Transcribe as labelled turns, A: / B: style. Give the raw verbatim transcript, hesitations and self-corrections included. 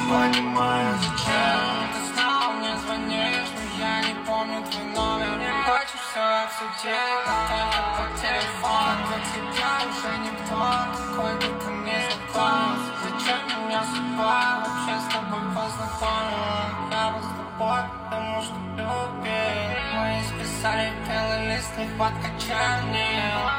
A: понимаю, зачем ты снова мне звонишь, но я не помню твой номер. Не хочу все обсудить, как только по телефону. Для тебя уже никто, какой бы ты ни знакомец. Зачем меня судьба вообще с тобой познакомила? Я был с тобой, потому что любил. Мы исписали белый лист, не подкачали.